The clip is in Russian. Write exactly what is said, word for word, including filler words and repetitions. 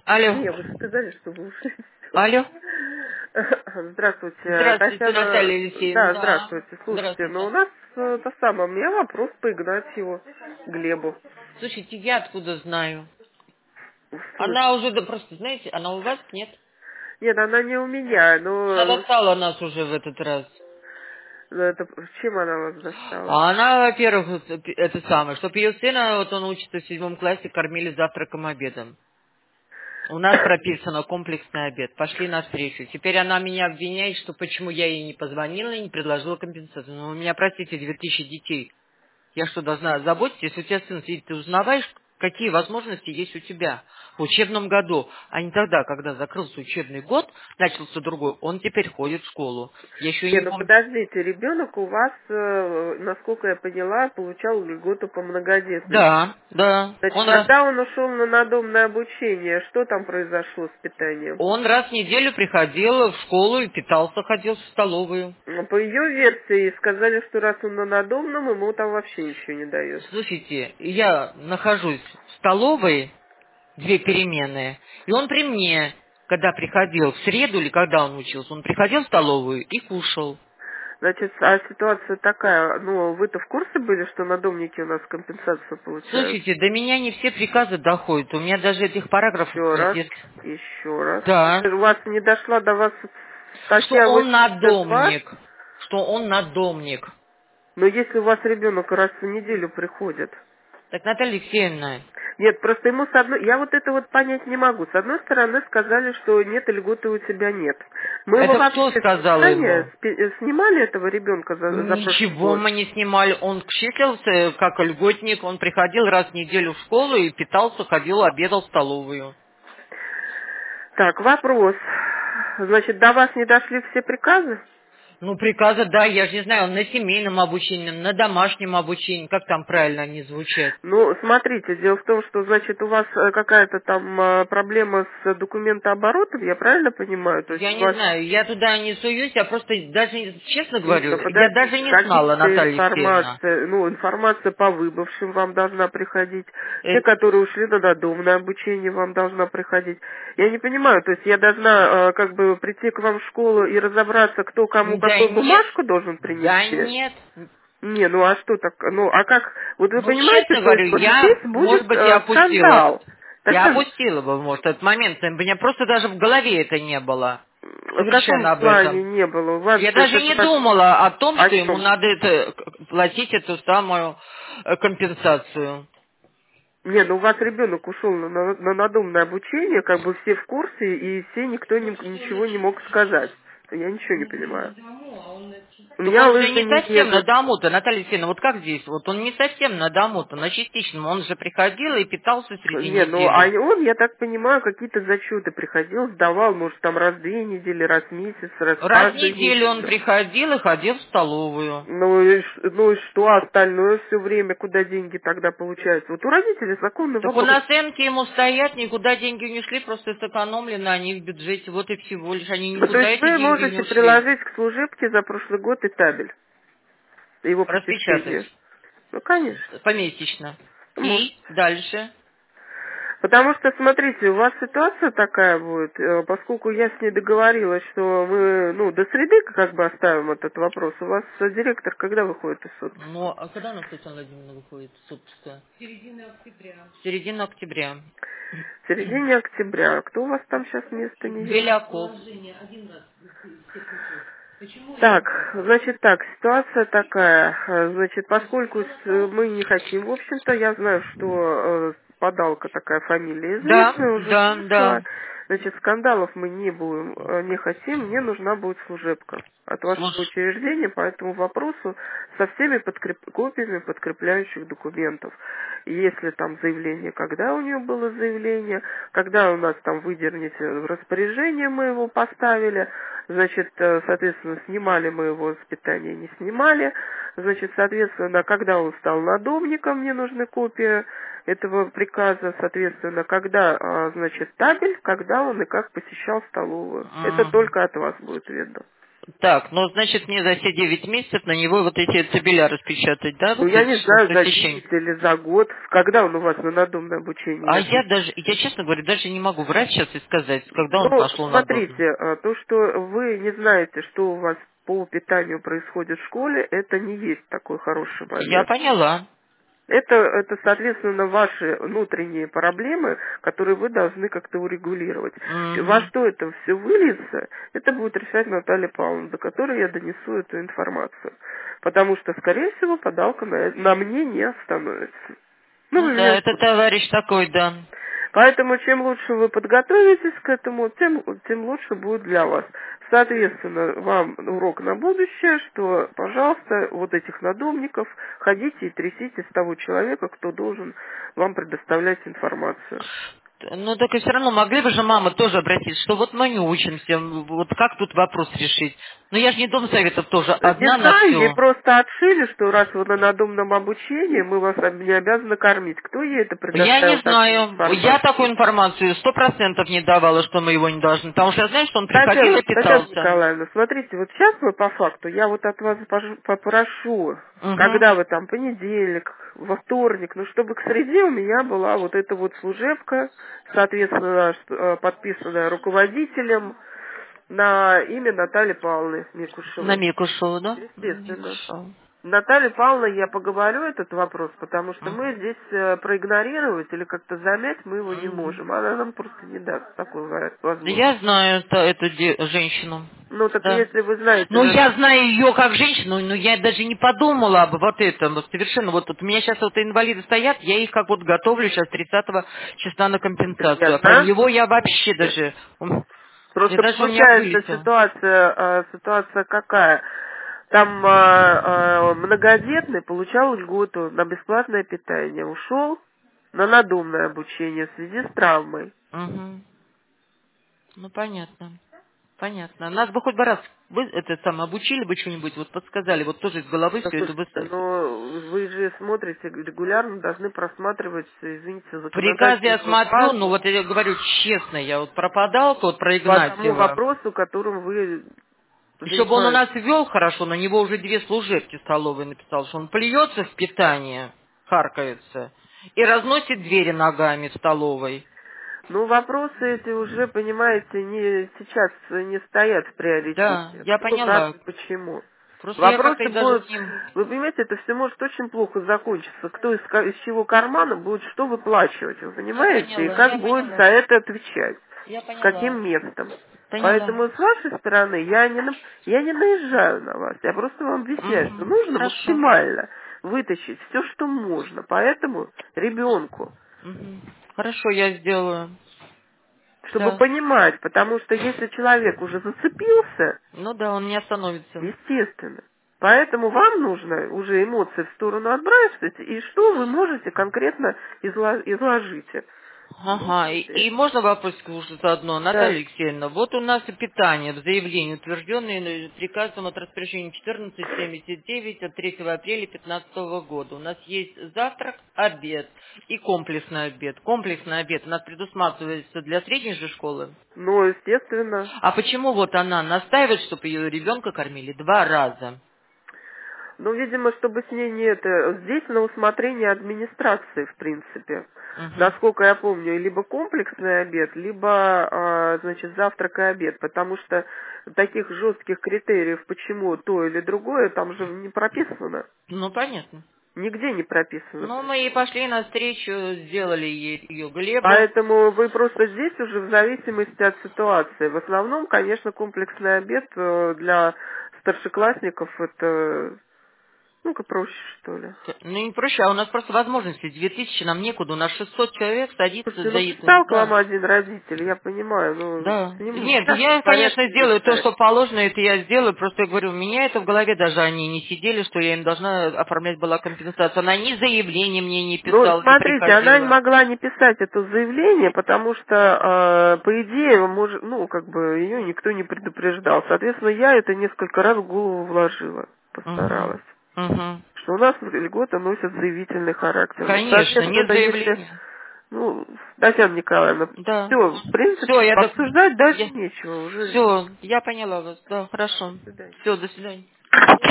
Алло. Не, вы же сказали, что вы ушли. Алло. Здравствуйте. Здравствуйте, Татьяна... Наталья Алексеевна. Да, Да. здравствуйте. Слушайте, Здравствуйте. но у нас э, то самое, у меня вопрос по Игнатьеву Глебу. Слушайте, я откуда знаю? Слушай, Она уже, да просто, знаете, она у вас нет? нет, она не у меня, Она но достала нас уже в этот раз. э, это, чем она вас достала? А она, во-первых, вот, э, это самое, чтоб ее сына, вот он учится в седьмом классе, кормили завтраком, обедом. У нас прописано комплексный обед. Пошли навстречу. Теперь она меня обвиняет, что почему я ей не позвонила и не предложила компенсацию. Ну, у меня, простите, две тысячи детей. Я что, должна заботиться, если у тебя сын сидит, ты узнаваешь, какие возможности есть у тебя в учебном году, а не тогда, когда закрылся учебный год, начался другой, он теперь ходит в школу. Я еще и Не, не ну помню. подождите, ребенок у вас, э, насколько я поняла, получал льготу по многодетности. Да, да. Значит, Он раз, когда он ушел на надомное обучение, что там произошло с питанием? он раз в неделю приходил в школу и питался, ходил в столовую. Ну, по ее версии сказали, что раз он на надомном, ему там вообще ничего не дает. Слушайте, я нахожусь в столовой, две переменные, и он при мне, когда приходил в среду или когда он учился, он приходил в столовую и кушал. Значит, а ситуация такая, ну, вы-то в курсе были, что надомники у нас компенсацию получают? Слушайте, до меня не все приказы доходят. У меня даже этих параграфов Еще раз, нет. еще раз. Да. У вас не дошла до вас Что статья он восемьдесят два? надомник. Что он надомник. Но если у вас ребенок раз в неделю приходит. Так, Наталья Алексеевна, Нет, просто ему с одной... Я вот это вот понять не могу. С одной стороны сказали, что нет, льготы у тебя нет. Мы его это вообще кто с сказал ему? воспитания спи- э, снимали этого ребенка за, за прошлый Ничего год? мы не снимали. Он числился как льготник. Он приходил раз в неделю в школу и питался, ходил, обедал в столовую. Так, вопрос. Значит, до вас не дошли все приказы? Ну, приказы, да, я же не знаю, он на семейном обучении, на домашнем обучении, как там правильно они звучат. Ну, смотрите, дело в том, что, значит, у вас э, какая-то там э, проблема с документооборотом, я правильно понимаю? То есть Я у не вас... знаю, я туда не суюсь, я просто даже, честно Нет, говорю, ну я подождите, даже не знала, какая Наталья Алексеевна. информация, ну, информация по выбывшим вам должна приходить, те, Э, которые ушли на надомное обучение, вам должна приходить. Я не понимаю, то есть я должна э, как бы прийти к вам в школу и разобраться, кто кому Да какую нет, бумажку должен да принести? нет. Не, ну а что так, ну а как, вот вы Ну, понимаете, честно то есть говорю, вот я, здесь может будет быть, я э, опустила. скандал. Так Я как, опустила бы, может, этот момент. У меня просто даже в голове это не было. в каком Совершенно об плане этом. не было? У вас Я же даже это не ваш... думала о том, О что ему чем? надо это, к- платить эту самую э, компенсацию. Не, ну у вас ребенок ушел на, на, на надомное обучение, как бы все в курсе, и все никто не- ничего не мог сказать. Я ничего не понимаю. У Так меня он же лыжи не не совсем на едут. дому-то, Наталья Алексеевна, вот как здесь? Вот он не совсем на дому-то, на частичном. Он же приходил и питался среди Не, ну а недели. он, я так понимаю, какие-то зачеты приходил, сдавал, может, там раз в две недели, раз в месяц, раз в Раз в каждый неделю месяц. он приходил и ходил в столовую. Ну и, ш- ну и что остальное все время, куда деньги тогда получаются? Вот у родителей законный Так у вопрос. наценки ему стоят, никуда деньги не ушли, просто сэкономлены они в бюджете. Вот и всего лишь. Они Ну, то никуда есть эти вы деньги не можете ушли. приложить к служебке за прошлый год и табель, его Распечатать. посещение. Ну, конечно. Помесячно. Может. И дальше. Потому что, смотрите, у вас ситуация такая будет, э, поскольку я с ней договорилась, что мы, ну, до среды как бы оставим этот вопрос. У вас э, директор когда выходит из отпуска? Ну, а когда у нас Татьяна Владимировна выходит с отпуска? Середина октября. В середине октября. Кто у вас там сейчас вместо нее? Беляков. Так, значит так, ситуация такая. Э, Значит, поскольку с- мы не хотим, в общем-то, я знаю, что э, подалка такая фамилия Да, известная, уже да, слышала. да. Значит, скандалов мы не будем, э, не хотим, мне нужна будет служебка от вашего Слушай, учреждения по этому вопросу со всеми подкреп- копиями подкрепляющих документов. И если там заявление, когда у нее было заявление, когда у нас там выдернете в распоряжение, мы его поставили, значит, э, соответственно, снимали мы его с питания, не снимали, значит, соответственно, когда он стал надомником, мне нужны копии этого приказа, соответственно, когда, а, значит, табель, когда он и как посещал столовую. Это м, только от вас будет видно. Так, ну, значит, мне за все девять месяцев на него вот эти цибеля распечатать, да? Ну, Вот я эти не что, знаю, за посещение. девять или за год. Когда он у вас на надомное А обучение? я даже, я, честно говоря, даже не могу врать сейчас и сказать, когда он Ну, пошел на смотрите, дом. а, то, что вы не знаете, что у вас по питанию происходит в школе, это не есть такой хороший Я момент. поняла. Это, это, соответственно, ваши внутренние проблемы, которые вы должны как-то урегулировать. Во Мгм. что это все выльется, это будет решать Наталья Павловна, до которой я донесу эту информацию. Потому что, скорее всего, подалка на, на мне не остановится. Ну, Ну вы да, меня это товарищ такой, да. Поэтому чем лучше вы подготовитесь к этому, тем, тем лучше будет для вас. Соответственно, вам урок на будущее, что, пожалуйста, вот этих надомников ходите и трясите с того человека, кто должен вам предоставлять информацию. Ну, так и все равно могли бы же мамы тоже обратиться, что вот мы не учимся, вот как тут вопрос решить? Но я же не дом советов тоже Не одна на знаю, ей все. просто отшили, что раз вы на надомном обучении, мы вас не обязаны кормить. Кто ей это Я не предоставил такую знаю, я информацию? такую информацию сто процентов не давала, что мы его не должны, потому что я знаю, что он приходил Татьяна, и Татьяна питался. Николаевна, смотрите, вот сейчас мы по факту, я вот от вас пож- попрошу, Угу. когда вы там понедельник, во вторник, ну чтобы к среде у меня была вот эта вот служебка, соответственно, ш- э, подписанная руководителем на имя Натальи Павловны На Микушевой. Мику шел, да? На Мику Естественно. шел. Наталья Павловна, я поговорю этот вопрос, потому что мы Мгм. здесь э, проигнорировать или как-то замять мы его не Мгм. можем. Она нам просто не даст такой ва- Да я возможности. знаю это- эту де- женщину. Ну, так Да. если вы знаете, Ну, на- я знаю ее как женщину, но я даже не подумала об вот этом. Вот совершенно. Вот, вот у меня сейчас вот инвалиды стоят, я их как вот готовлю сейчас тридцатого числа на компенсацию. А про приятно. него я вообще даже... ум, Я Просто даже у меня получается вылетел. ситуация, э, ситуация какая? Там э, э, многодетный получал льготу на бесплатное питание, ушел на надомное обучение в связи с травмой. Угу. Ну, понятно. Понятно. Нас бы хоть бы раз вы это самое обучили бы что-нибудь, вот подсказали, вот тоже из головы все это Послушайте, высасывать. но вы же смотрите регулярно, должны просматривать, извините, Приказ я законодательную смотрю, ну базу вот я говорю честно, я вот пропадал вот про по тому Игнатьева. вопросу, которым вы Еще бы он у занимаетесь. нас вел хорошо, на него уже две служебки столовые написал, что он плюется в питание, харкается, и разносит двери ногами в столовой. Ну, вопросы эти уже, понимаете, не сейчас не стоят в Да, приоритете. я Кто, как поняла. и почему. Просто я как-то Вопросы и даже будут, с ним... вы понимаете, это все может очень плохо закончиться. Кто из, ка- из чего кармана будет что выплачивать, вы Я понимаете? И поняла, я как будет за поняла, это отвечать? я С поняла, каким местом? поняла. Поэтому с вашей стороны я не, на- я не наезжаю на вас. Я просто вам объясняю, что Угу, нужно хорошо. максимально вытащить все, что можно. Поэтому ребенку Мгм. Хорошо, я сделаю. чтобы Да. понимать, потому что если человек уже зацепился, Ну да, он не остановится. естественно. Поэтому вам нужно уже эмоции в сторону отбрасывать, и что вы можете конкретно изло- изложить. Ну, Ага, и, и смотрите. можно вопросик уже заодно, Наталья Да. Алексеевна? Вот у нас и питание в заявлении, утвержденное приказом от распоряжения четырнадцать семьдесят девять от третьего апреля две тысячи пятнадцатого года. У нас есть завтрак, обед и комплексный обед. Комплексный обед у нас предусматривается для средней же школы. Ну, естественно. А почему вот она настаивает, чтобы ее ребенка кормили два раза? Ну, видимо, чтобы с ней не это... Здесь на усмотрение администрации, в принципе. Угу. Насколько я помню, либо комплексный обед, либо, а, значит, завтрак и обед. Потому что таких жестких критериев, почему то или другое, там же не прописано. Ну, понятно. Нигде не прописано. Ну, мы и пошли навстречу, сделали ей ее Глебу. Поэтому вы просто здесь уже в зависимости от ситуации. В основном, конечно, комплексный обед э, для старшеклассников это, ну-ка, проще, что ли. Ну, не проще, а у нас просто возможности. Две тысячи нам некуда, у нас шестьсот человек садится Слушайте, за ну это. пристал к вам Да, один родитель, я понимаю, но да. с ним Нет, часто я, в порядке конечно, сделаю то, решает. что положено, это я сделаю. Просто я говорю, у меня это в голове даже они не сидели, что я им должна оформлять была компенсацию. Она ни заявление мне не Ну, писала, не смотрите, она не приходила. могла не писать это заявление, потому что, э, по идее, может, ну, как бы, ее никто не предупреждал. Соответственно, я это несколько раз в голову вложила, Угу. постаралась. Угу. Что у нас льгота носит заявительный характер. Конечно, нет Соответственно, если заявления. Ну, Татьяна Николаевна, Да. все, в принципе, Все, я обсуждать дальше я... нечего уже. Все, я поняла вас. Да, хорошо. До свидания. Все, до свидания.